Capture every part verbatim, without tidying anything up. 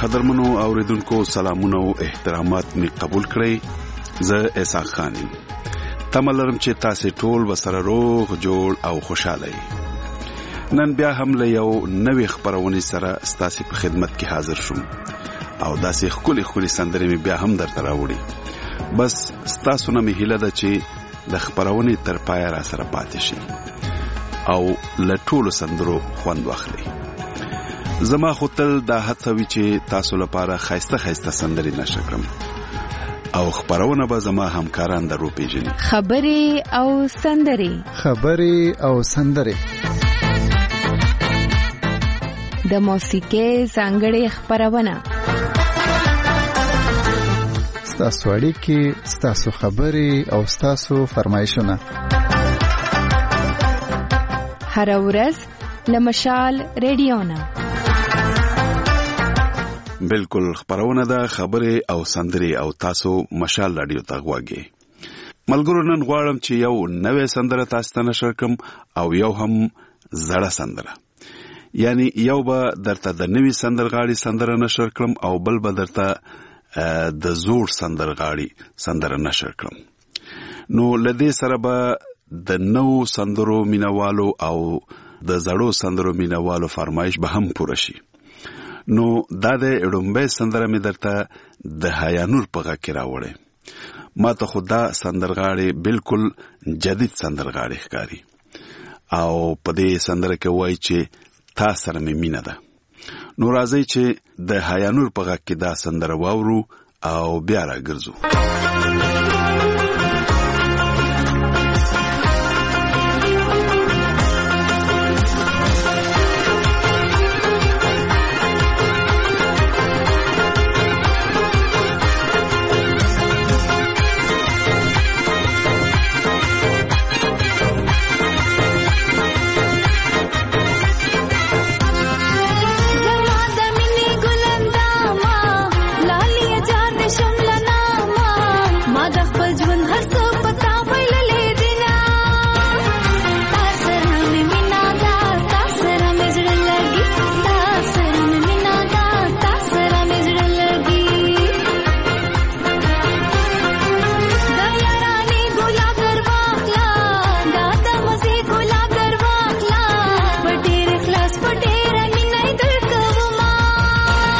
قدرمنو اوریدونکو سلامونه او احترامات می قبول کړئ. زه اسحاق خان یم. تملرم چې تاسو ټول وسره روغ جوړ او خوشاله یې. نن بیا هم له یو نوې خبرونه سره ستاسو په خدمت کې حاضر شوم او داسې خولي خولي سندرې می بیا هم درته راوړي. بس ستاسو نه می هیله ده چې د خبرونه تر پای را سره پاتې شي او له ټولو سندرو خوند واخلئ. زما خو تل دا هڅه وی چې تاسو لپاره خاصه خاصه سندرې نشه کړم او خبرونه به زما همکاران درو پیژني. خبرې او سندرې خبرې او سندرې د موسیقۍ ځانګړې خبرونه ستاسو اړیکې، ستاسو خبرې او ستاسو فرمایشونه هر ورځ لمشال ریډیو نه بالکل خبرونه ده خبره او سندري او تاسو مشال رادیو ته غواګي. ملګرو نن غواړم چې یو نوې سندره تاسو ته نشر کوم او یو هم زړه سندره. یعنی یو به درته د نوې سندرغاړي سندره نشر کړم او بل به درته د زوړ سندرغاړي سندره نشر کړم. نو لدې سره به د نو سندرو مینوالو او د زړو سندرو مینوالو فرمایش به هم پوره شي. نو دا د اډمبه سندره می درته د حیانور په غا کې راوړې. ما ته خدا سندرغاړي بالکل جدید سندرغاړي ښکاری او په دې سندره کې وایي چې تا سره می مینه ده. نو راځي چې د حیانور په غا کې دا سندره واورو او بیا راګرځو.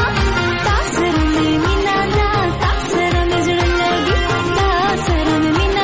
Mina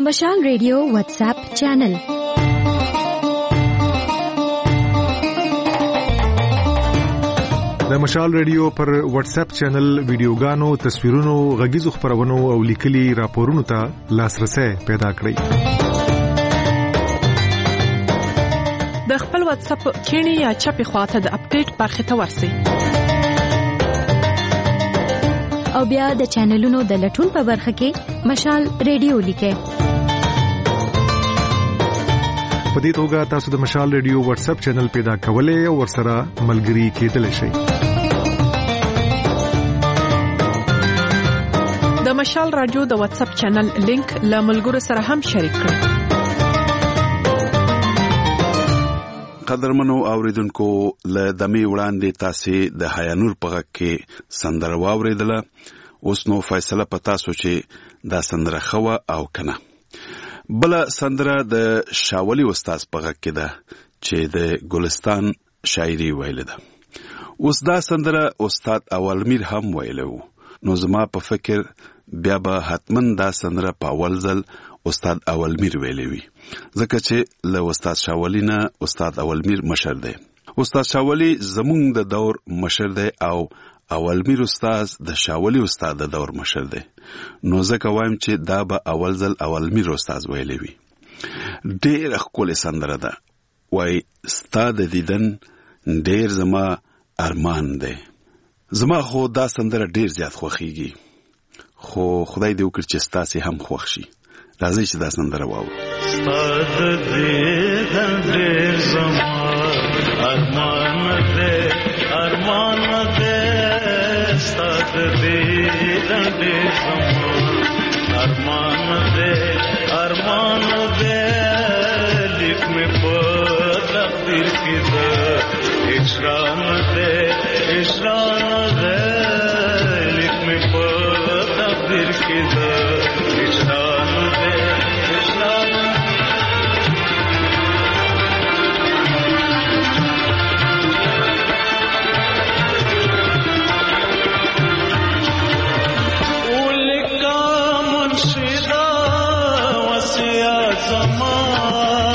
د مشال ریډیو واتس اپ چینل. د مشال ریډیو پر واتس اپ چینل ویډیوګانو، تصویرونو، غږیزو خبرونو او لیکلي راپورونو ته لاسرسي پیدا کړئ. د خپل واتس اپ کینی یا چپی خواته د اپډیټ برخه ته ورسئ. او بیا د چینلونو د لټون په برخه کې مشال ریډیو لیکئ. په دې توګه تاسو د مشال ریډیو واتس اپ چینل پیدا کولای او ورسره ملګري کېدلی شئ. د مشال رادیو د واتس اپ چینل لینک له ملګرو سره هم شریک کړئ. قدرمنو اوریدونکو، له دمي وړاندې تاسو د حیانور په غږ کې سندره واوریدله. اوس نو فیصله پتا سو چې دا سندره خو او کنه. بل سندره د شاولی استاد په غږ کې ده چې د ګلستان شاعري ویل ده. اوس دا سندره استاد اولمیر هم ویلو. نو زما په فکر بیا به حتمن دا سندره په اول ځل استاد اولمیر ویلې وي، ځکه چې له استاد شاولی نه استاد اولمیر مشر دی. استاد شاولی زمونږ د دور مشر دی او اولمیر استاد د شاولی استاد د دور مشر دی. نو ځکه وایم چې دا به اول ځل اولمیر استاد ویلې وي. ډېر ښکلې سندره ده. وای استاد دیدن ډېر زما ارمان دی. زما خو دا سندره ډېر زیات خوښیږي، خو خدای دې وکړي چې ستاسو هم خوښ شي. راځي چې دا سندره واورو. استاد دیدن ډېر زما ارمان دی، ارمان دی. استاد دیدن ډېر زما ارمان دی، ارمان دی. لیک مې په تقدیر کې ده اشران دی، اشران دی. لیک مې په تقدیر کې ده اشران دی، اشران. ولکا منشدا وسیا زمان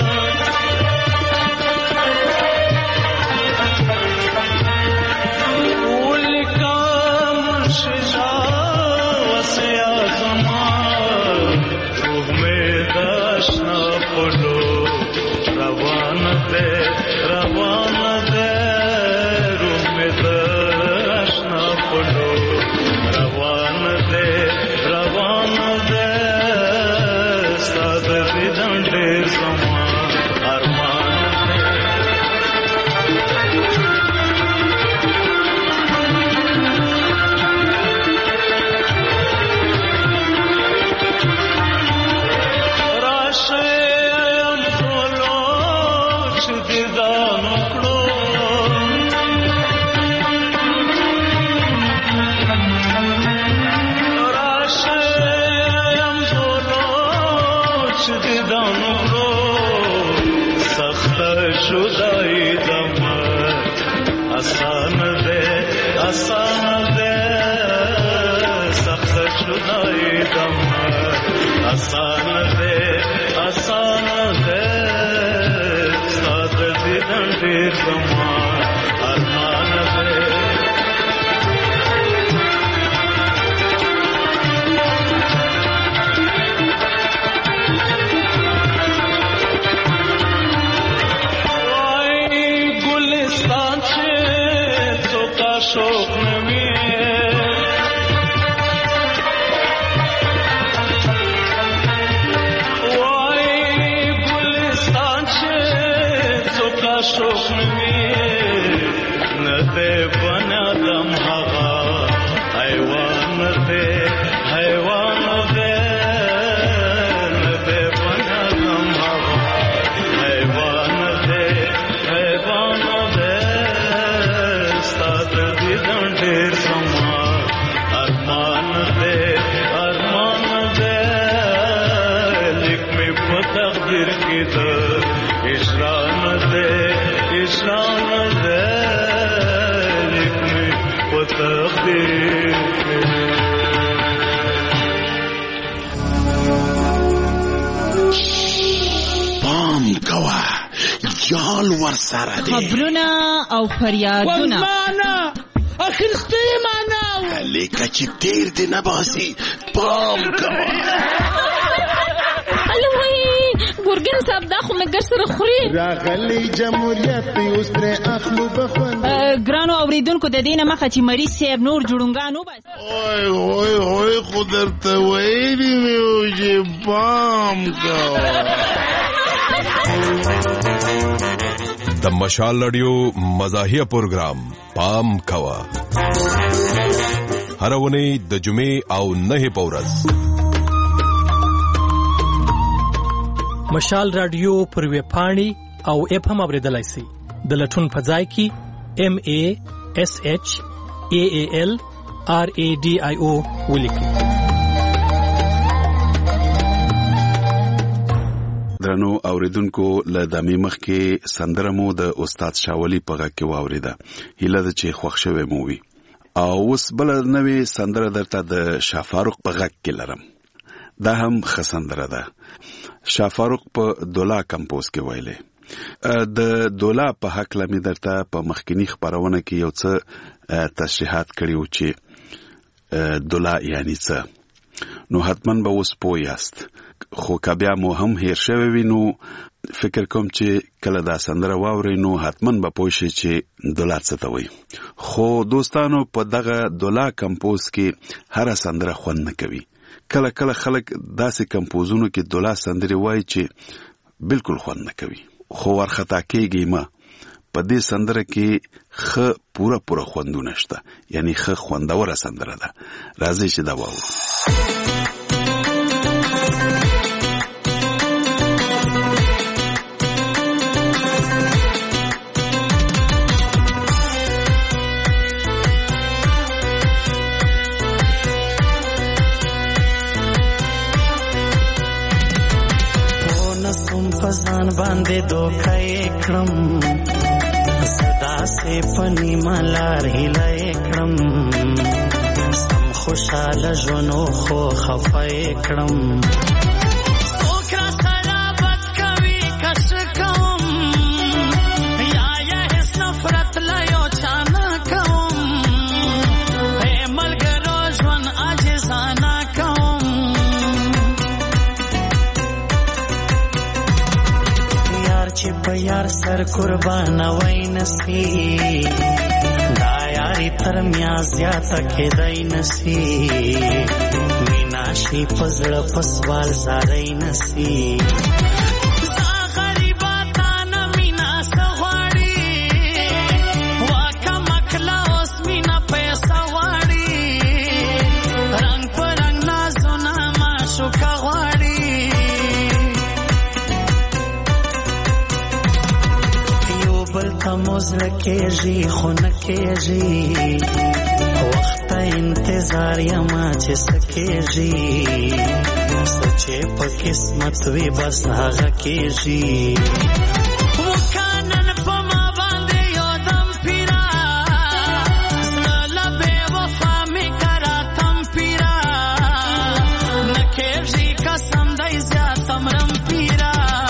جال ورسره دی. خبرونه او فریادونه والمانا اخیستی معنا لکه چې تیر دی نه باسي پام کوه. الوی ګورګین صاحب دا خو مې ګر سره خوري. راغلی جمهوریت اوس ترې اخلو بخوند. ګرانو اوریدونکو د دې نه مخه چې مریض صاحب نور جوړونګان وباسي. اوی اوی اوی خو درته ویلي مې وو چې پام کوه. د مشال رادیو مزاحیه پروګرام پام کوه. هر ونی د جمعې او نه په ورځ مشال رادیو پر ویب پاڼې او اپ هم اوریدلای شئ. د لټون په ځای کې ام ای اس ایچ ای ای ال آر ای ډي آی او ولیکئ. درنو اوریدونکو له دمې مخکې سندره مو د استاد شاولی په غږ کې واوریده. هیله ده چې خوښ شوی مو وي. او اوس بله نوې سندره درته د شافاروق په غږ کې لرم. دا هم ښه سندره ده. شافاروق په دولا کمپوز کې ویلې. د دولا په حق لمې درته په مخکینی خبرونه کې یو څه تشریحات کړیو چې دولا یعنی څه. نو حتما به اوس پوه یاست. خو که بیا مو هم هیر شوی وي نو فکر کوم چې کله دا سندره واورئ نو حتما به پوه شئ چې دولا څه ته وایي. خو دوستانو په دغه دولا کمپوز کې هره سندره خوند نه کوي. کله کله خلک داسې کمپوزونو کې دولا سندرې وایي چې بالکل خوند نه کوي. خو ورخطا کېږئ مه. په دې سندره کې ښه پوره پوره خوندونه شته. یعنی ښه خوندوره سندره ده. راځئ چې دا واورو. پزان باندې دوکای کړم صدا سے پنی ملار هلای کړم سم خوشاله ژوندو خو خفای کړم اوکرا سره بد کوي کش کوم یا یا هیڅ نفرت لا یو چانا کوم اے ملګرو ژوند عاجزانه کوم چې په یار سر قربان وای نسی دا یاري تر میا زیاته کېدای نسی مینا شي پزړه پسوال زارای نسی موزل کېږي خو نه کېږي وخت انتظار یما چې سکېږي سچې په قسمت وي بس هغه کېږي وکانن په ما باندې یو دم پیرا زړه بې وفا مې کرا تم پیرا نه کېږي قسم دی زیات مرم پیرا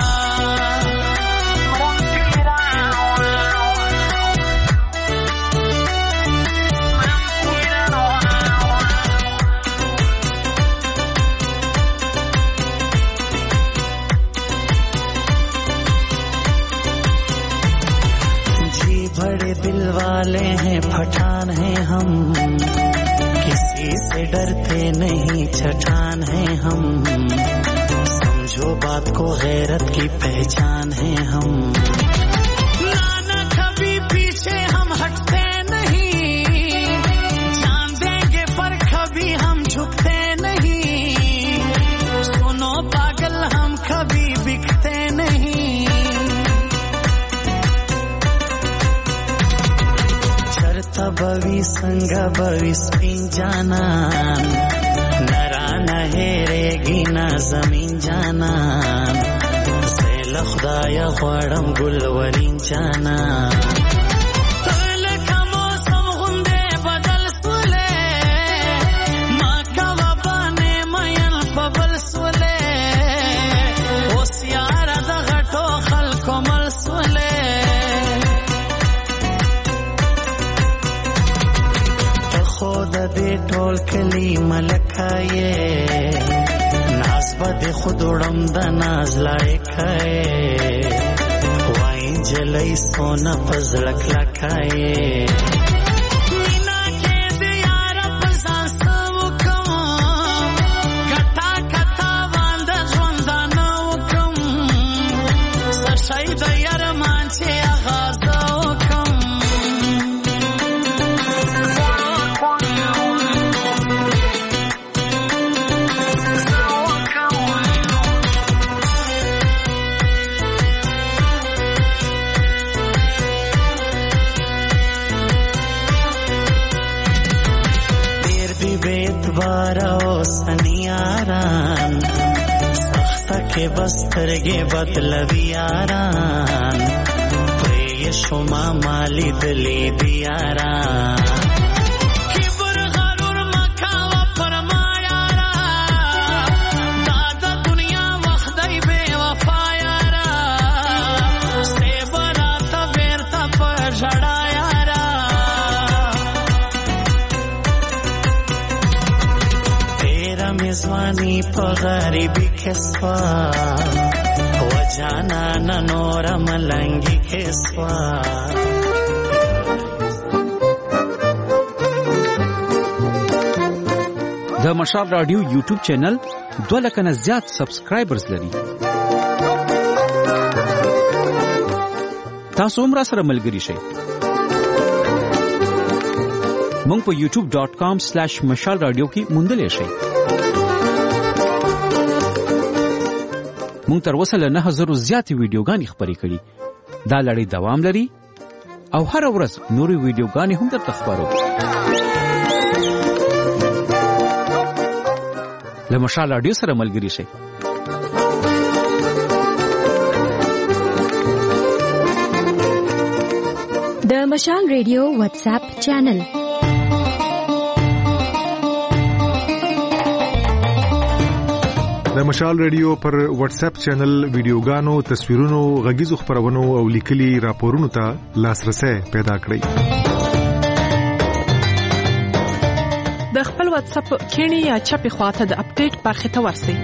दिल वाले हैं पठान हैं हम किसी से डरते नहीं छठान हैं हम समझो बात को गैरत की पहचान हैं हम ना कभी पीछे हम हटते नहीं जान देंगे पर कभी हम झुकते नहीं सुनो पागल हम कभी बिकते नहीं बवी संग बवी स्पिन जाना नरा नहेरेगी ना जमीन जाना सेल खुदाया ख्वाड़म गुलवरीन जाना Swale ټول کلی ملکایې ناز بد خود وړم د ناز لایکایې وای جلای سونا پزړه کلکایې के बस्तरगे बदलवी यारान प्रेय शुमा माली दली दियारान किबर गरूर मखावा फरमायारा दादा दुनिया वखदई बेवफा यारा से बराता बेरता पर झड़ा यारा तेरा मेजवानी पगरीबी keswa wajana na nora malangi keswa د مشال رادیو یوټیوب چینل دوه لک نه زیات سبسکرایبرز لري تاسو هم را سره ملګری شئ مونږ په یوټیوب ډاٹ کام سلیش مشال رادیو کې موندلې شئ مونږ تر اوسه له نه زره زیاتې ویډیوګانې خپرې کړي دا لړۍ دوام لري او هر ورځ نورې ویډیوګانې هم درته خپرو له مشال رادیو سره ملګري شئ د مشال رادیو واتس اپ چینل د مشال رادیو پر واتس اپ چینل ویډیوګانو تصویرونو غږیزو خبرونو او لیکلي راپورونو ته لاسرسي پیدا کړئ د خپل واتس اپ کینی یا چپی خواته د اپډیټ برخه ته ورسئ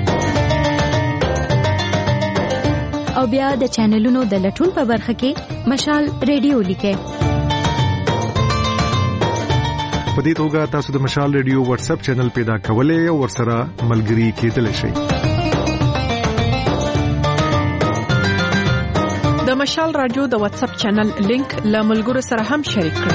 او بیا د چینلونو د لټون په برخه کې مشال رادیو لیکئ په دې توګه تاسو د مشال رادیو واتس اپ چینل پیدا کولای او ورسره ملګری کېدلی شئ د مشال رادیو د واتس اپ چینل لینک له ملګرو سره هم شریک کړئ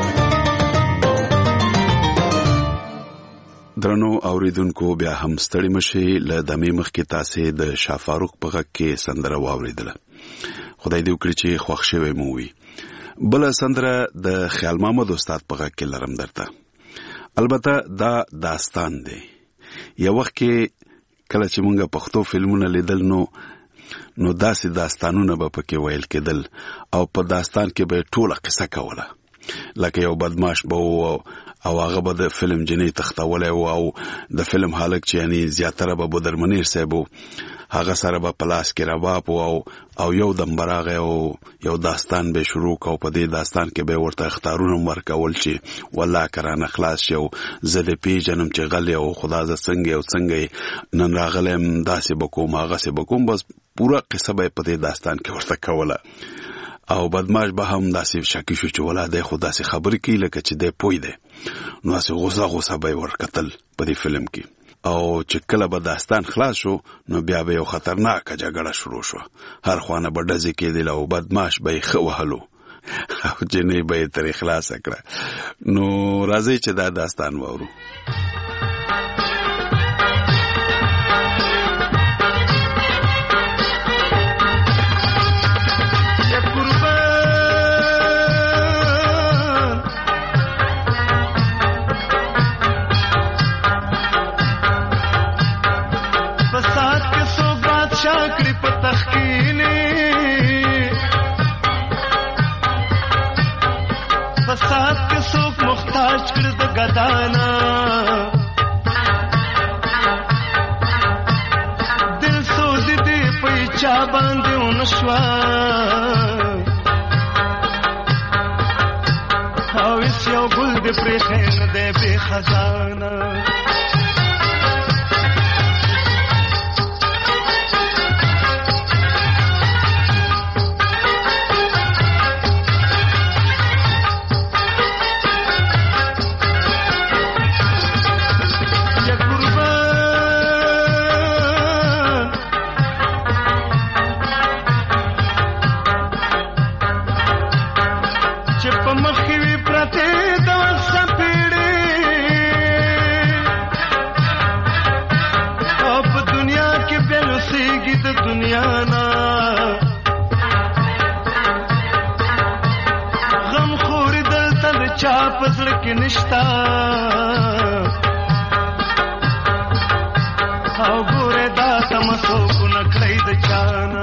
درنو اوریدونکو بیا هم ستړي مشي له دمه مخ کې تاسو د شافاروق په غږ کې سندره واوریدله خدای دې وکړي چې خوښ شوي مو وي بل سندره د خیال محمد استاد په غږ کې لرم درته البته دا داستان دی یو وخت کې کله چې مونږه پښتو فلمونه لیدل نو نو داسې داستانونه به پکې ویل کېدل او په داستان کې به ټوله قصه کوله لکه یو بدمعاش به او هغه به د فلم جنې تختولی او د فلم هلک چې یعنی زیاتره به بدرمنیر صاحب هغه سره به پلاس کې رباب او او یو دم براغه او یو داستان به شروع کو په دې داستان کې به ورته اختارونه ورکول شي والله کرانه خلاص شو زه دې پیژنم چې غلې او خدا ز څنګه او څنګه نن راغلم داسې بکوم هغه سه بکوم بس پورا قصه به په دې داستان کې ورته کوله او بدمعاش به هم داسې شکی شو چې ولاده خدا سه خبرې کوي لکه چې دې پوي ده نو اسه غوسه غوسه به ورکتل په دې فلم کې او چې کله به داستان خلاص شو نو بیا به یو خطرناک جګړه شروع شو هر خوانه به ډزې کېدل او بدمعاش به یې خو وهلو او جنې به یې ترې خلاص کړه نو راځي چې دا داستان وورو شاکری په تخکینی فساد کې څوک محتاج کړ د غدانا دل سوز دې په چا باندې ونشوا او بارش یو ګل د پرخین د به خزانه پزړ کې نشتا او ګوره دا تمسو کو نکړې د چانا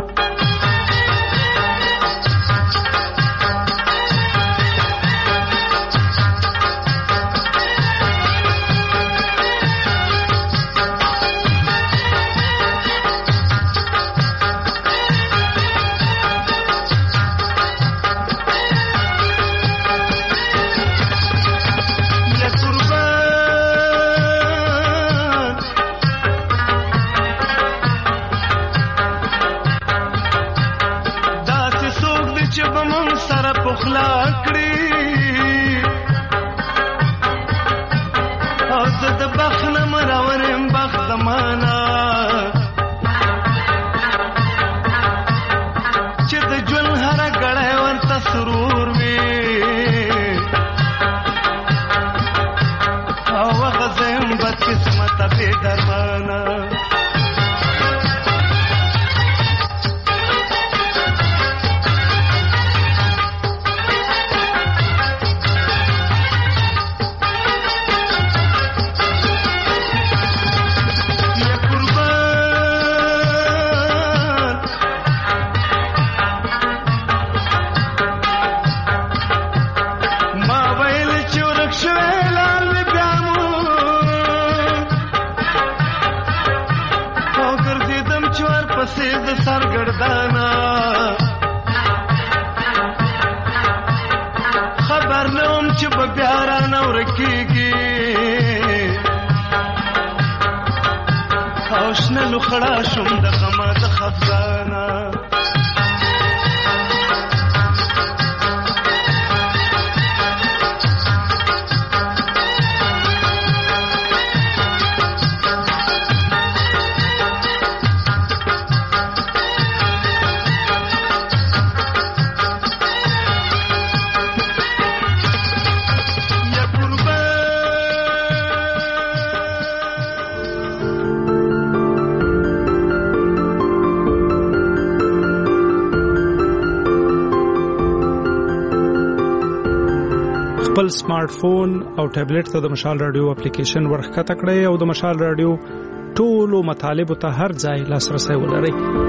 خپل سمارټ فون او ټابلیټ ته د مشال رادیو اپلیکیشن ورخته کړئ او د مشال رادیو ټولو مطالبه ته هر ځای لاسرسي ولرئ.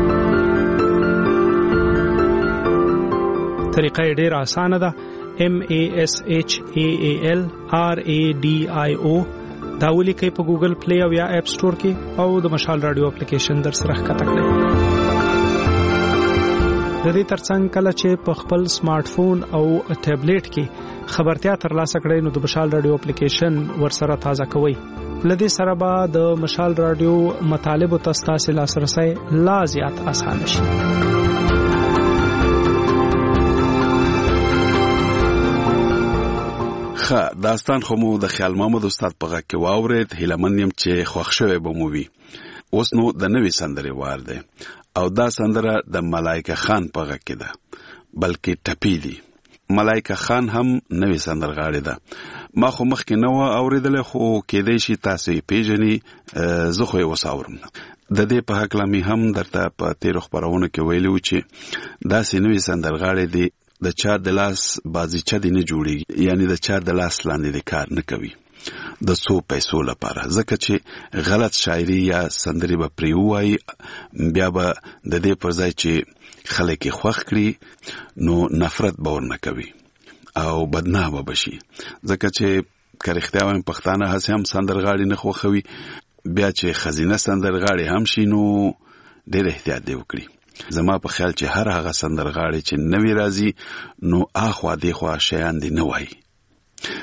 طریقه ډیره اسانه ده. M A S H A A L R A D I O دا ولیکئ په ګوګل پلی او یا اپ سٹور کې او د مشال رادیو اپلیکیشن در سره ښکته کړئ. د دې ترڅنګ کله چې په خپل سمارټ فون او ټابلیټ کې خبرتیا ترلاسه کړئ نو د مشال رادیو اپلیکیشن ورسره تازه کوئ. لدې سره به د مشال رادیو مطالب او تاسو لاسرسي لا زیات آسان شي. خا داستان خو مو د خیال محمد استاد په غږ کې واورید. هیلمنیم چې خوښ شوی به مو وي. اوس نو د نوې سندرې وار دی او دا سندره د ملایکه خان په غږ کې ده بلکې ټپی دی. ملایکه خان هم نوې سندرغاړې ده. ما خو مخکې نه و اورېدلې خو کېدای شي تاسو یې پیژنئ. زه خو یې اوس اورم. د دې په هکله مې هم درته په تېرو خپرونو کې ویلي وو چې داسې نوې سندرغاړې دي د چا د لاس بازیچه دې نه جوړېږي، یعنی د چا د لاس لاندې د کار نه کوي د څو پیسو لپاره، ځکه چې غلط شاعري یا سندرې به پرې ووایي بیا به د دې پر ځای چې خلک یې خوښ کړي نو نفرت به ورنه کوي او بدنامه به شي. ځکه چې که رښتیا وایم پښتانه هسې هم سندرغاړي نه خوښوي، بیا چې ښځینه سندرغاړي هم شي نو ډېر احتیاط دې وکړي. زما په خیال چې هر هغه سندرغاړي چې نوی راځي نو اخوا دیخوا شیان دي نه وایي،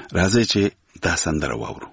راځي چې دا سندره واورو.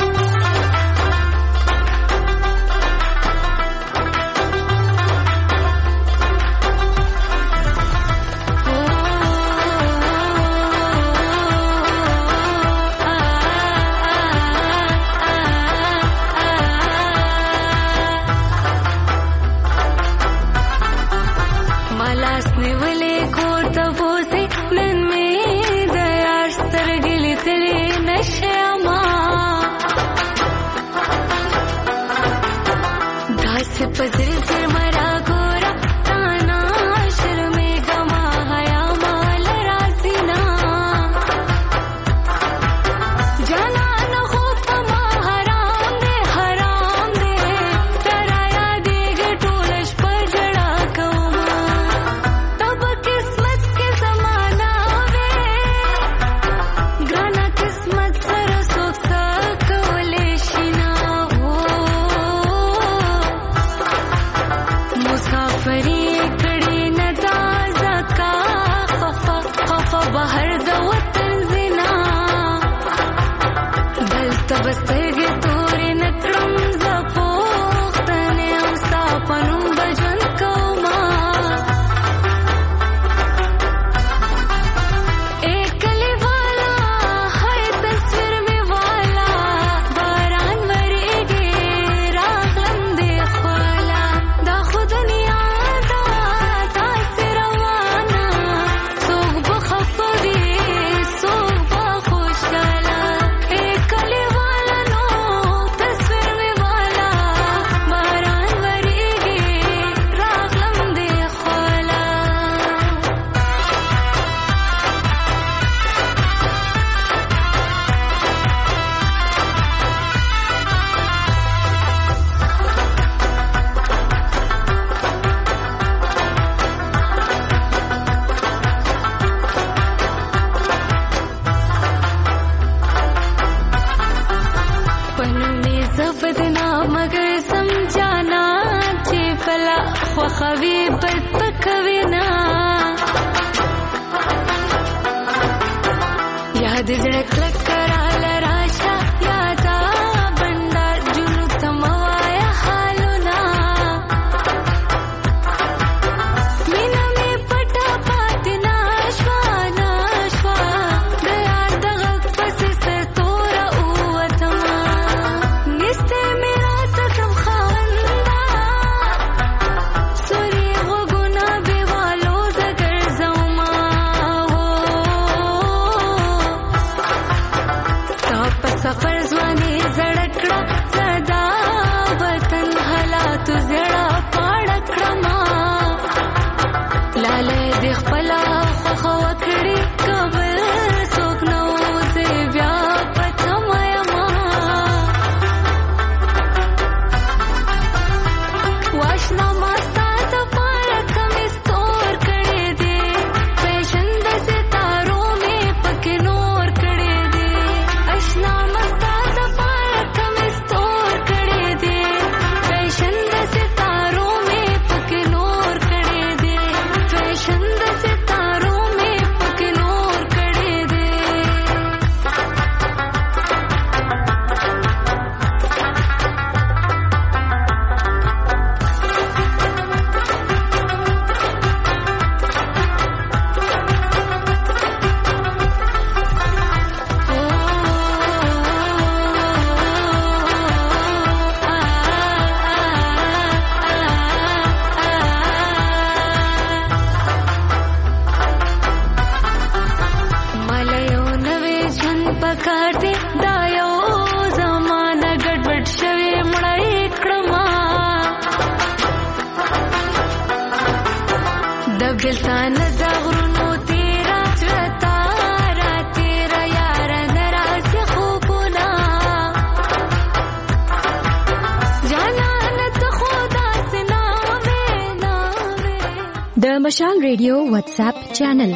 د مشال ریډیو واتس اپ چینل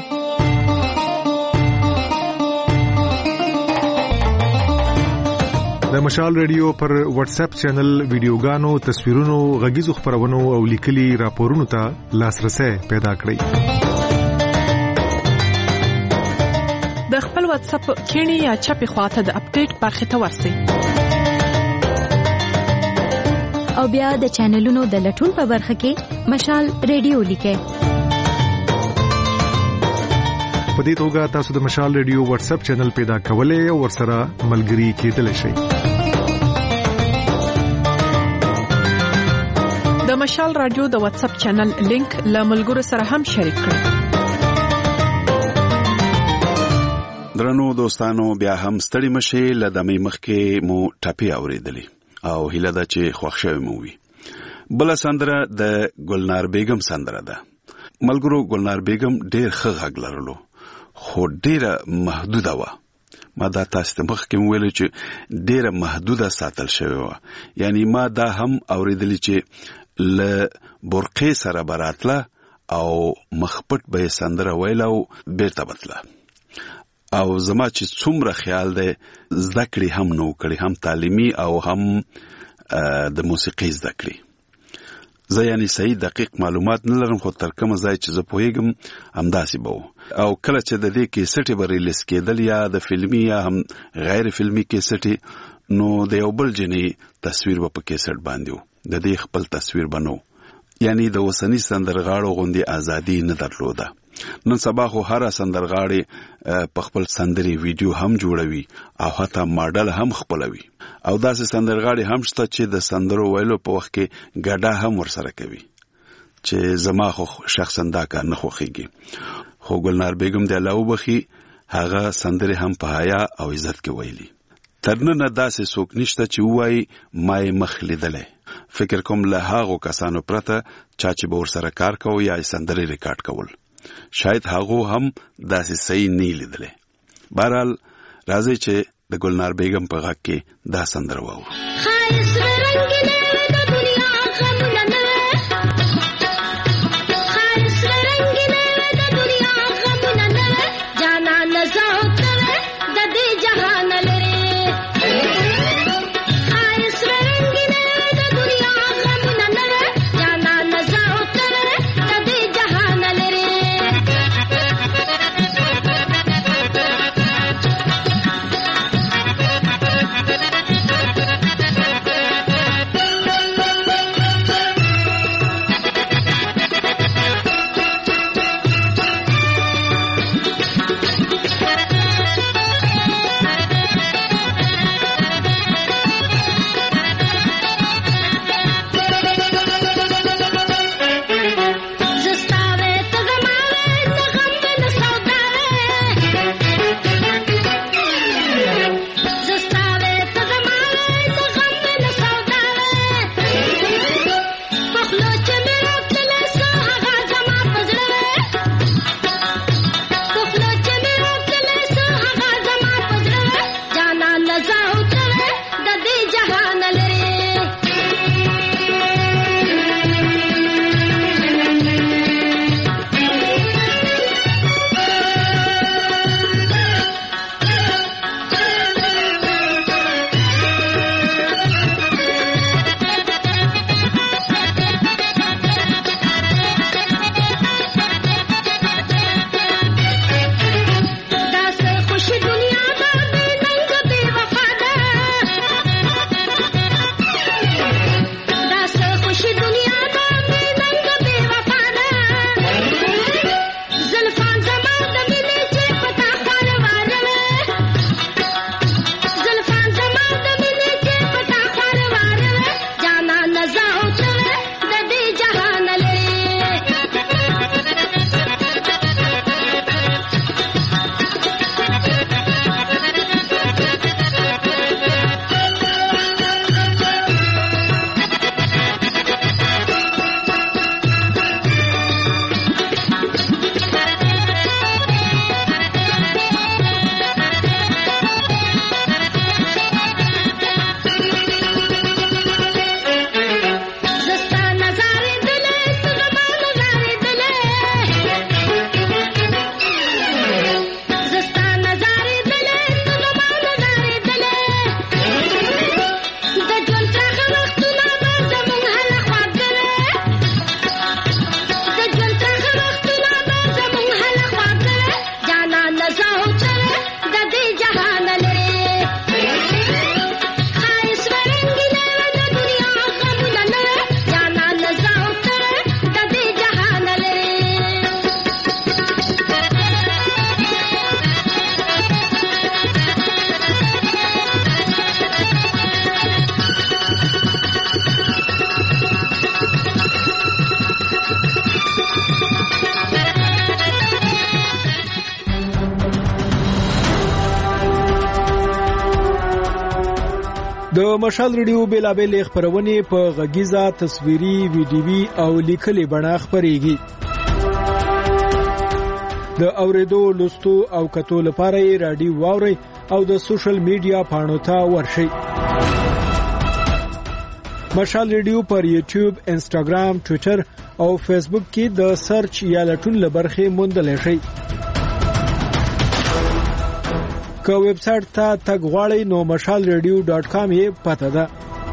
د مشال ریډیو پر واتس اپ چینل ویډیوګانو تصویرونو غږیزو خبرونو او لیکلي راپورونو ته لاسرسي پیدا کړئ. د د خپل واتس اپ کینی یا چپی خواته د اپډیټ برخه ته ورسئ او بیا د چینلونو د لټون په برخه کې مشال ریډیو لیکئ. په دې توګه تاسو د مشال ریډیو واتس اپ چینل پیدا کولای او ورسره ملګري کېدلی شئ. د مشال رادیو د واتس اپ چینل لینک له ملګرو سره هم شریک کړئ. درنو دوستانو بیا هم ستړي مشي له دمې مخکې مو ټاپي اوریدلې او هیله ده چې خوښ شوي مو وي. بل سندره د ګلنار بیگم سندره ده. ملګرو ګلنار بیگم ډېر ښه غږ لرلو خو ډېره محدوده وه. ما دا تاسو ته مخکې ویل چې ډېره محدوده ساتل شوی وه. یعنی ما دا هم اوریدلی چې له برقې سره براتله او مخپټ به سندره ویله او بیرته بتله. او زما چې څومره خیال دی زده کړې هم نو کړې هم تعلیمي او هم د موسیقي زده کړې. زه یعنی صحیح دقیق معلومات نه لرم خو تر کومه ځای چې زه پوهېږم همداسې به و. او کله چې د دې کیسټې به ریلیز کېدل یا د فلمي یا هم غیر فلمي کیسټې نو د یو بل جنې تصویر به په کیسټ باندې و. د دې خپل تصویر به نه و. یعنی د اوسني سندرغاړو غوندې ازادي نه درلوده. نن سبا خو هر سندرغاړي په خپل سندري ویډیو هم جوړوي او حتی ماډل هم خپلوي او داسې سندرغاړي هم شته چې د سندرو ویلو په وخت کې ګډه هم ورسره کوي چې زما خو شخصا دا کار نه خوښيږي. خو ګلنار بیگم د الله وبخي هغه سندري هم په حیا او عزت کې ویلي. ترنه داسې څوک نشته چې وایي ما یې مخ لیدلې. فکر کوم له هغو کسانو پرته چا چې به ورسره کار کوي یا سندري ریکارډ کول شاید هغه هم داسې صحیح نه لیدلې. بهرحال راځي چې د ګلنار بیگم په غږ کې دا سندره واو. خایس رنگینه د دنیا غمونه نه خایس رنگینه د دنیا غمونه نه جانا نزاوت د دې جهان لري خایس رنگینه د دنیا غمونه نه جانا نزاوت د دې جهان لري د مشال ریډیو بیلابل خبرونه په غږیزه تصویري ویډیوي او لیکلي بڼه خبريږي. د اوریدو لوستو او کتو لپاره یې رادیو واوري او د سوشل میډیا پاڼو ته ورشئ. مشال ریډیو پر یوټیوب، انسټاګرام، ټوئیټر او فیسبوک کې د سرچ یا لټون لبرخه موندل شي. که ویب سټ ته تګ غواړئ نو مشال ریډیو ډاټ کام یې پته ده.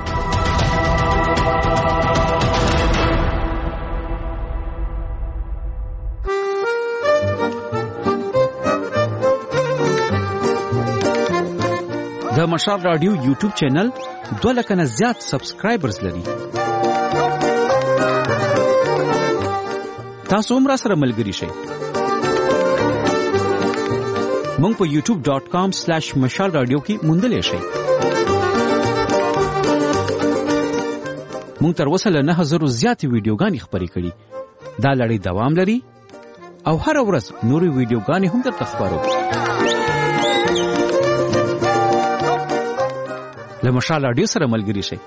د مشال رادیو یوټیوب چینل دوه لک نه زیات سبسکرایبرز لري. تاسو هم را سره ملګري شئ. مونږ په یوټیوب ډاټ کام سلیش مشال رادیو کې موندلې شئ. مونږ تر اوسه له نه هزارو زیاتې ویډیوګانې خپرې کړي. دا لړۍ دوام لري او هر ورځ نورې ویډیوګانې هم درته خپرو. له مشال رادیو سره ملګري شئ.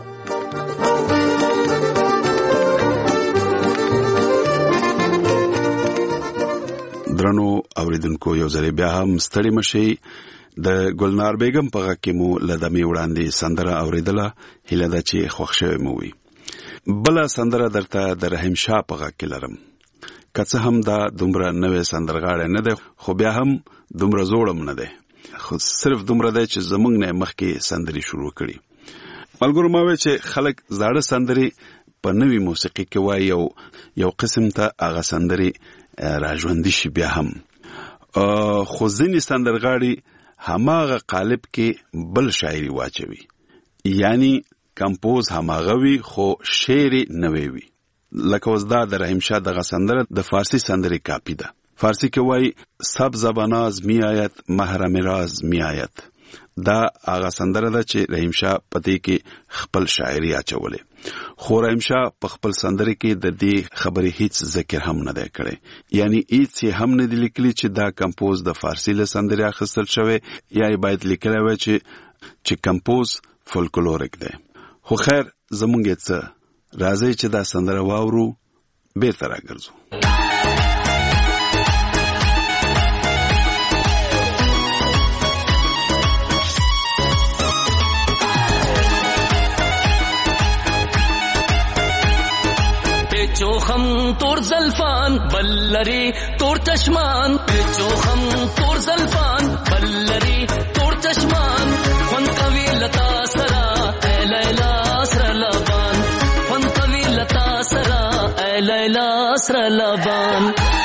درنو اوریدونکو یو ځل بیا هم ستړي مشي. د ګلنار بیگم په غږ کې مو لدمې وړاندې سندره اوریدله. هیله ده چې خوښ شوی مو وي. بل سندره درته د رحیم شاه په غږ کې لرم. که څه هم دا دومره نوې سندرغاړی نه دی خو بیا هم دومره زوړم نه دی. خو صرف دومره دی چې زمونږ نه مخکې سندري شروع کړي. ملګرو ما وی چې خلک زاړه سندري په نوې موسیقي کې وایي او یو قسم ته هغه سندري راژوندي شي بیا هم. خو ځینې سندرغاړي هماغه قالب کې بل شاعري واچوي. یعنی کمپوز هماغه وي خو شعر نوې وي. لکه اوس دا د رحیم شاه دغه سندره د فارسی سندري کاپی ده. فارسی کې وایي سب زباناز می آیت محرم راز می آیت. دا هغه سندره ده چې رحیم شاه پدې کې خپل شاعري اچولې. خو رحیم شاه په خپل سندره کې د دې خبرې هیڅ ذکر هم نه دی کړی. یعنی هیڅ هم نه دی لیکلی چې دا کمپوز د فارسی له سندرې اخیستل شوی یا باید لیکلی وای چې چې کمپوز فولکلوریک دی. خو خیر زمونږ څه راځي چې دا سندره واورو بیرته راګرځو. چوخم تور زلفان بلری تور چشمان چوخم تور زلفان بلری تور چشمان فن کوي لتا سرا اے لیلا سر لبان فن کوي لتا سرا اے لیلا سر لبان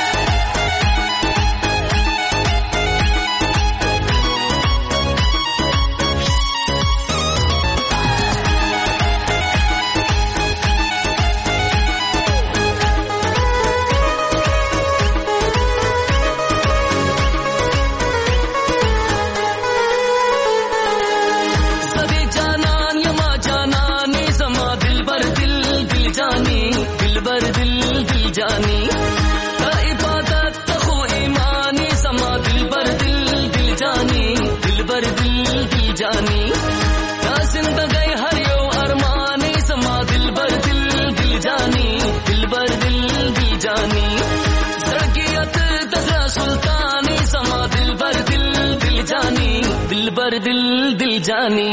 दिलबर दिल दिल जानी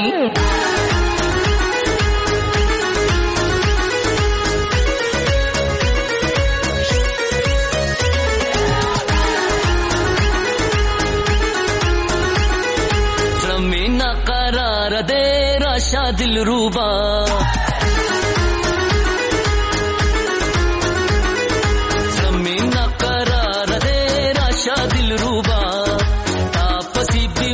ज़मीना करार दे राशा दिल रूबा ज़मीना करार दे राशा दिल रूबा तापसी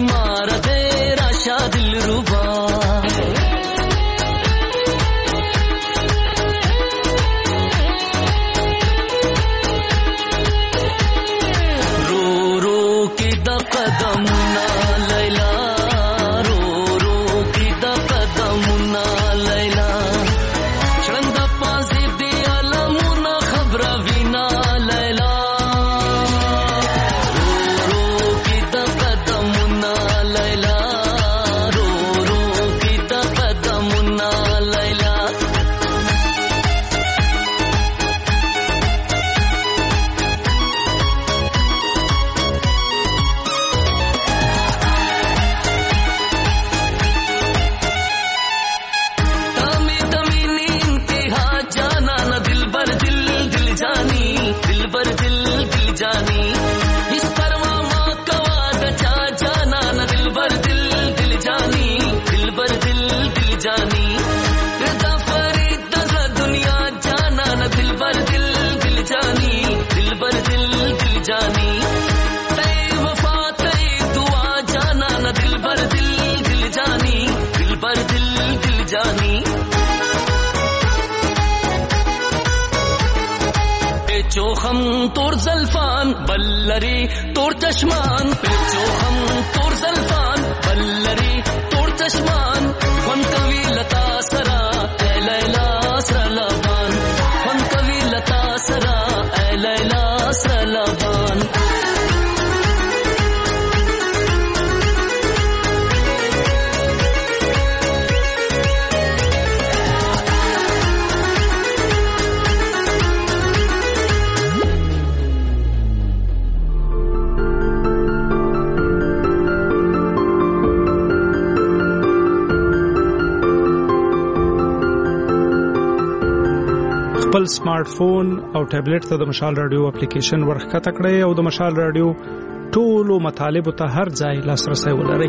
हम तोर जल्फान बल्लरी तोर चश्मान जो हम तोर जल्फान बल्लरी तोर चश्मान वन कवि लता सरा ए लैला सलबान वन कवि लता सरा ए लैला सलबान خپل سمارټ فون او ټابلیټ ته د مشال رادیو اپلیکیشن ورخکته کړئ او د مشال رادیو ټولو مطالبو ته هر ځای لاسرسي ولرئ.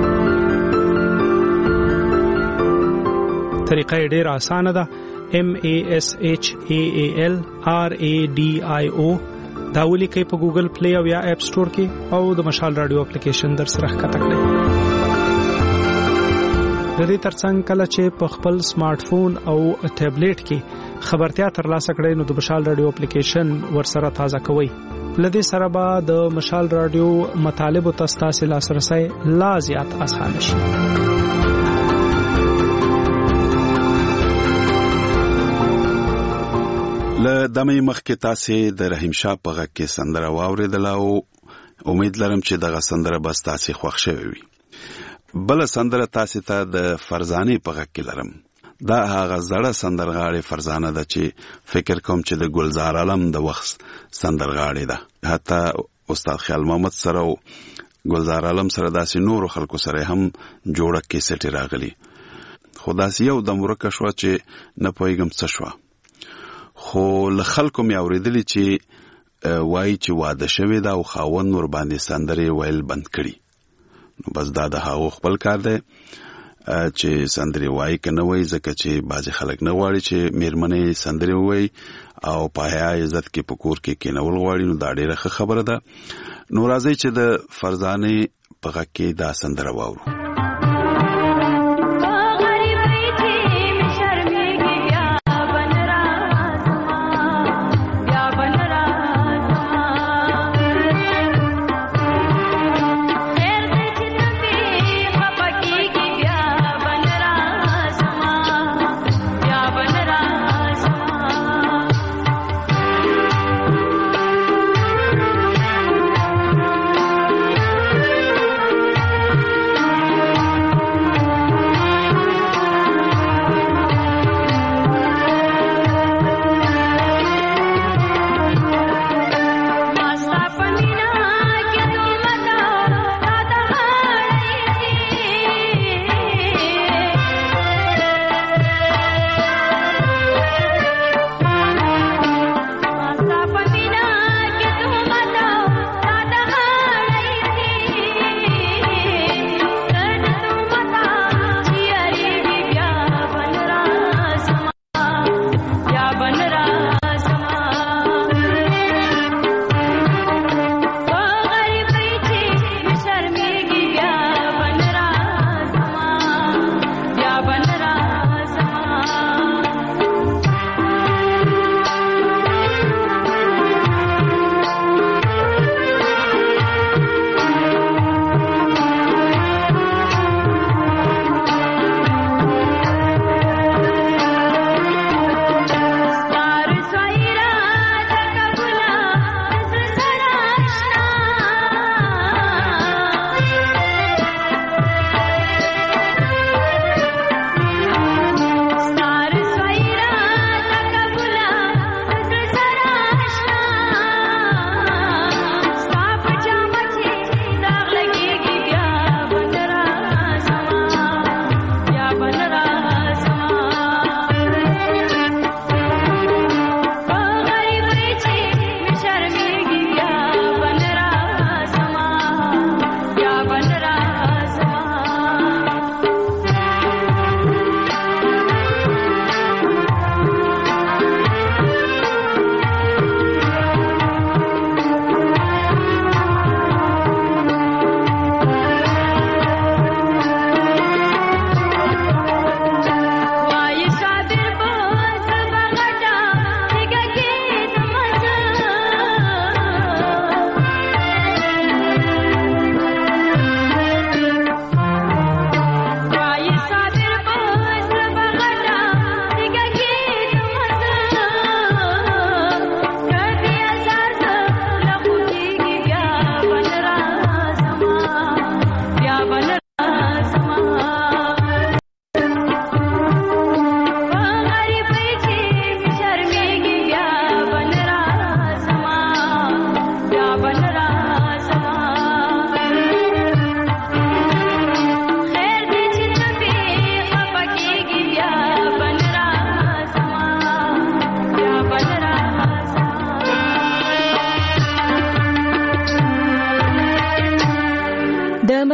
طریقه یې ډېره اسانه ده. M A S H A A L R A D I O دا ولیکئ په ګوګل پلی او یا اپ سٹور کې او د مشال رادیو اپلیکیشن در سره ښکته کړئ. د دې ترڅنګ کله چې په خپل سمارټ فون او ټابلیټ کې خبرتیا ترلاسه کړئ نو د مشال رادیو اپلیکیشن ورسره تازه کوئ. لدې سره به د مشال رادیو مطالبو ته ستاسو لاسرسي لا زیات اسانه شي. له دمه مخکې تاسو د رحیم شاه په غږ کې سندره واوریدله او امید لرم چې دغه سندره به تاسو خوښ شوي وي. بل سندره تاسو ته د فرزانه په غږ کې لرم. دا هغه زړه سندرغاړي فرزانه ده چې فکر کوم چې د ګلزار عالم د وخت سندرغاړي ده. حتی استاد خیال محمد سره او ګلزار عالم سره داسې نور خلکو سره هم جوړه کیسټ راغلي. خداسي یو د مرکه شو چې نه پويګم څه شو. خو له خلکو مې اوریدلی چې وایي چې واده شوی دا او خاوند نور باندې سندري ویل بند کړي. نو بس دا د هغه خپل کار دی چې سندري وایي کنه وایي ځکه چې بعضی خلک نه غواړي چې میرمنې سندري وایي او په حیا عزت کې پکور کې کېنول غواړي. نو دا ډیره خبره ده. نو راځي چې د فرزانه په غږ کې دا سندره واورو. Thank you.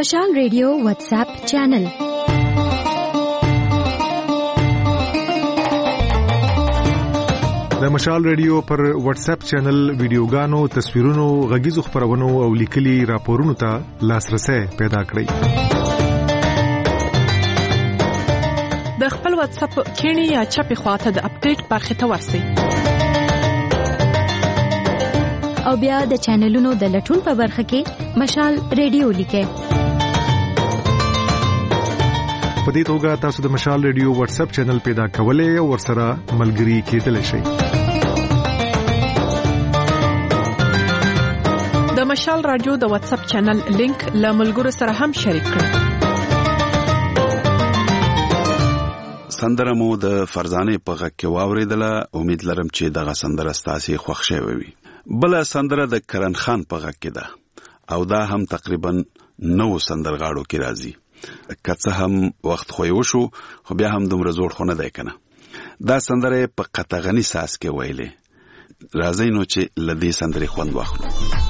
مشال ریډیو واتس اپ چینل د مشال ریډیو پر واتس اپ چینل ویډیوګانو، تصویرونو، غږیزو خبرونو او لیکلي راپورونو ته لاسرسي پیدا کړئ. د خپل واتس اپ کینی یا چپی خواته د اپډیټ برخه ته ورسئ. او بیا د چینلونو د لټون په برخه کې مشال ریډیو لیکئ. په دې توګه تاسو د مشال ریډیو واتس اپ چینل پیدا کولای او ورسره ملګري کېدلی شئ. د مشال رادیو د واتس اپ چینل لینک له ملګرو سره هم شریک کړئ. سندره مو د فرزانه په غږ کې واوریدله. امید لرم چې دغه سندره ستاسو خوښ شوي وي. بل سندره د کرن خان په غږ کې ده او دا هم تقریبا نو سندرغاړو کې راځي. کڅه هم وخت خو یو شو خو بیا هم دومره زوړ خو نه دی کنه. دا سندره په قطغنی ساس کې ویلې. راځي نو چې لدی سندره خوند واخلو.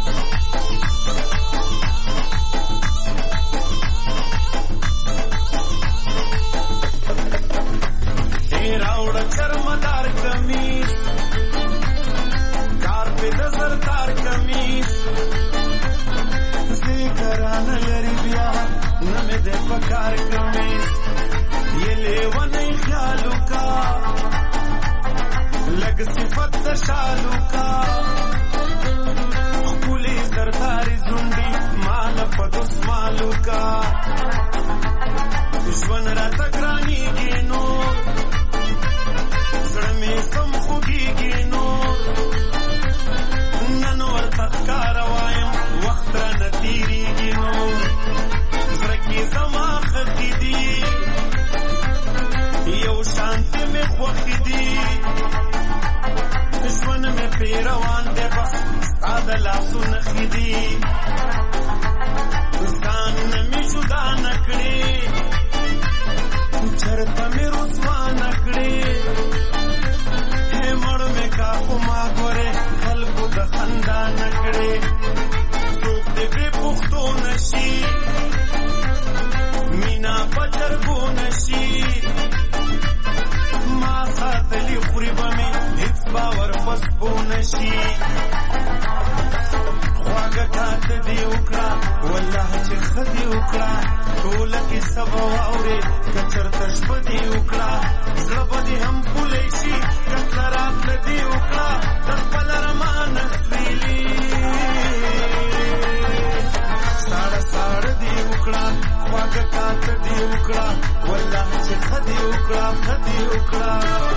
پکار کمی یہ لیوانی خیالو کا لگ صفت شالو کا پولیس سرداری زنڈی مال پدوس مالو کا دشمن را تگرانی گینو سرمی سم خوگی گینو ننور تخکار وایم وقت را نتیری گینو زرکی زمان یو شانتی می خوخی دی دشمن می پیروان دی بس ستاد لاسو نخی دی زان نمی جدا نکڑی چرتا می رسوا نکڑی ہے مر می کاکو ما گوره خلقو دخندا نکڑی سوک دی بی پختو نشی مینا پچر گو نشی ما ساتلی خوریبا می هیچ باور پس بو نشی خواگا کات دی اکڑا واللہ چه خدی اکڑا طولکی سبا واوری کچر تشب دی اکڑا زرب دی هم پولیشی کتلرات دی اکڑا تخبل رمان اسویلی ساڑا ساڑا دی اکڑا خواگا کات دی اکڑا واللہ چه خدی اکڑا خدی اکڑا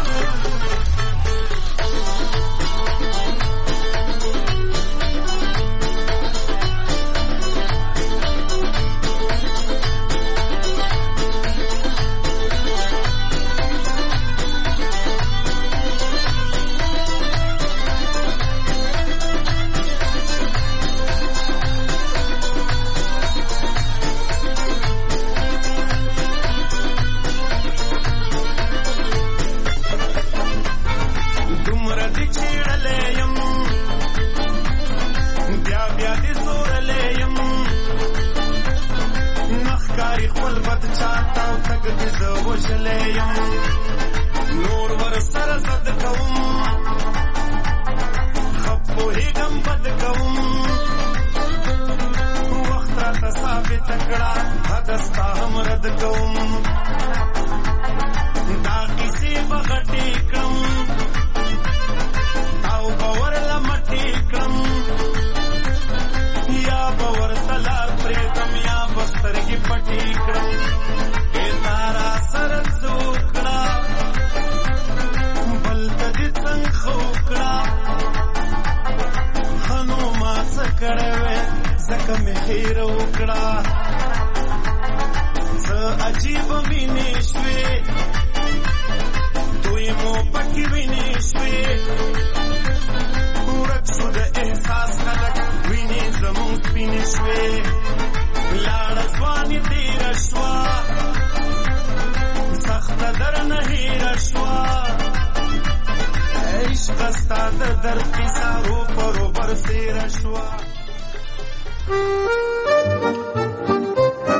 نور ور سر زد کوم خپو هیګم بد کوم وخت را ثابت کړه حدستا هم رد کوم دا کیسه بغټی کړم او باور لمټی کړم یا باور تلار پریتم یا بسترګي پټی کړم تارا سر زوکڑا بلتا دی سنگ خوکڑا خنو ما سکڑوے زکم خیر وکڑا زا عجیب وینیشوے توی مو پکی وینیشوے ورک شد احساس خلق وینی زمون سپینیشوے لار زوانی دیر شوا سخت در نہیں رشوا عشق استاد در کسا رو پرو بر سے رشوا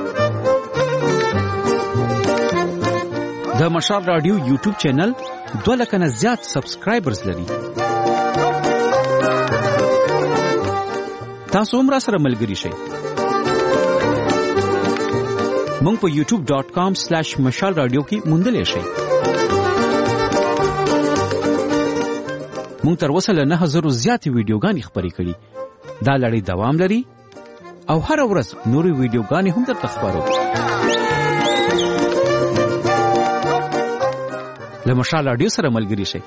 د مشال رادیو یوټیوب چینل دوه لکه نه زیات سبسکرایبرز لري. تاسو هم راسره ملګري شئ. مونږ په یوټیوب ډاٹ کام سلیش مشال رادیو کې موندلای شئ. مونږ تر اوسه له نه هزارو زیاتې ویډیوګانې خپرې کړي. دا لړۍ دوام لري او هر ورځ نورې ویډیوګانې هم درته خپرو. له مشال رادیو سره ملګري شئ.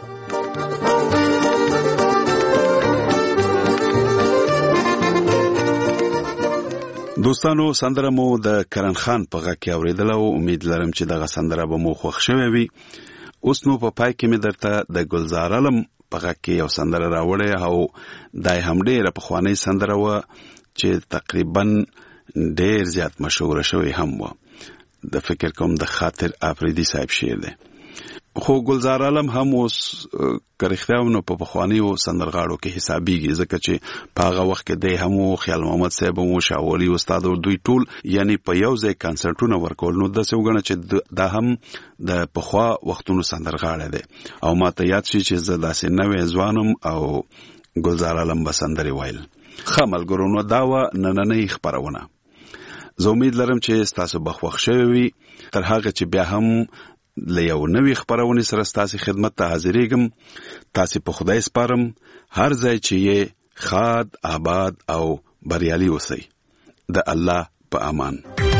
دوستانو سندره مو د کرن خان په غږ کې اوریدله او امید لرم چې دغه سندره به مو خوښ شوې وي. اوس نو په پای کې مې درته د ګلزار علم په غږ کې یو سندره راوړې او دای هم ډېره پخوانۍ سندره وه چې تقریبا ډېر زیات مشهوره شوې هم وه. د فکر کوم د خاطر آفریدي صاحب شعر دی. خو ګلزار عالم هم اوس کرختیاونو په پخوانیو سندرغاړو کې حسابيږي ځکه چې په هغه وخت کې دی هم خیال محمد صاحب مو شاولي استاد او دوی ټول یعنی په یو ځای کنسرټونه ورکول. نو د څه وګڼه چې دا هم د پخوا وختونو سندرغاړی دی او ماته یاد شي چې زه داسې نوې ځوانم او ګلزار عالم به سندرې وایل. ښه ملګرو نو دا وه نننۍ خپرونه. زه امید لرم چې ستاسو به خوښ شوې وي. تر هغه چې بیا هم له یو نوې خپرونې سره ستاسو خدمت ته حاضرېږم. تاسو په خدای سپارم. هر ځای چې یې خاد آباد او بریالي اوسئ. د الله په امان.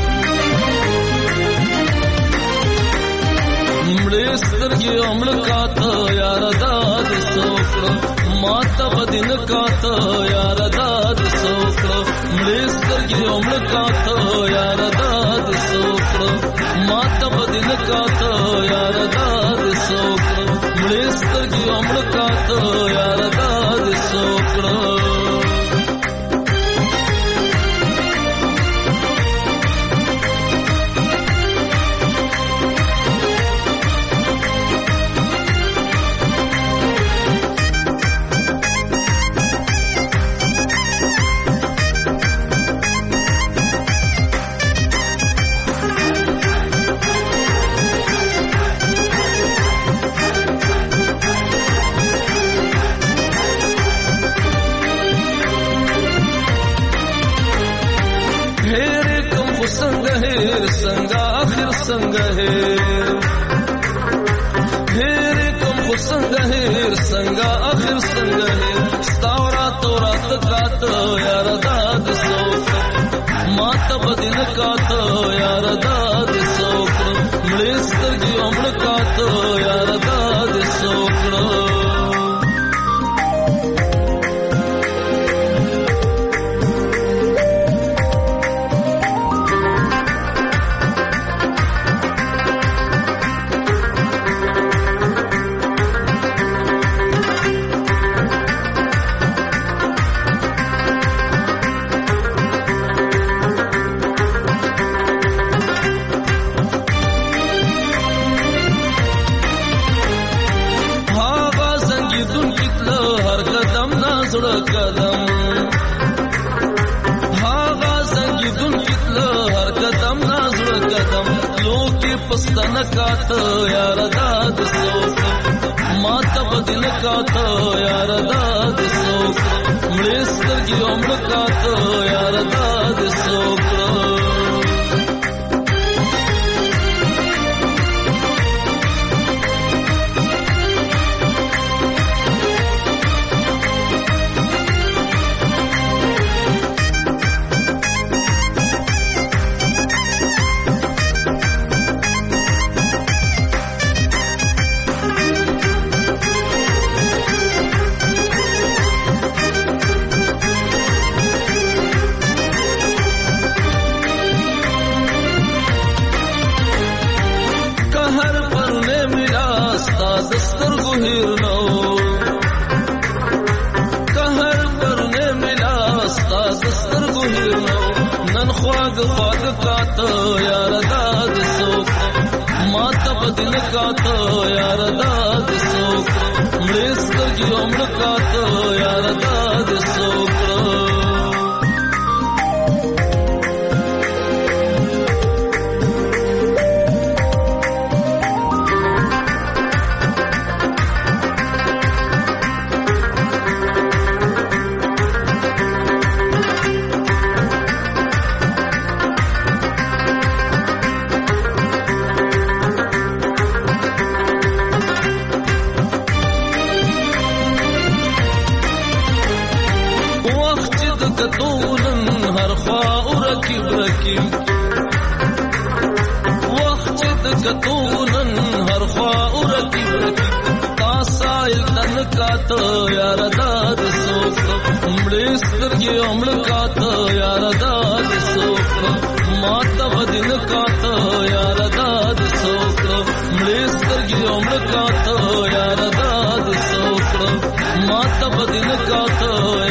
مړې سترګې عمر کاته یار داد سوکړه ماته بدن کاته یار داد سوکړه مړې سترګې عمر کاته یار داد سوکړه ماته بدن کاته یار داد سوکړه مړې سترګې عمر کاته یار داد سوکړه संगा आखिर संग है हेरे कम को संग है संगा आखिर संग है स्तावरा तो रात कात यार दाद सोक माता बदिन कात यार दाद सोक मलेस्तर की उम्र कात यार दाद सोकड़ो कदम भागा संगीतून कितलं हर कदम नाजुळ कदम लोके पस्तन कात यार दाद सोक माता बदिन कात यार दाद सोक मळेस्तर की उम्र कात यार दाद सोक यार दाद सोक माता बदिन कात यार दाद सोक मळेस्तर की उम्र कात यार दाद सोक کتونن هر خوا ورکی تا سایل تن کات یار داد سوک مړې سترګې امړ کات یار داد سوک ماته بدن کات یار داد سوک مړې سترګې امړ کات یار داد سوک ماته بدن کات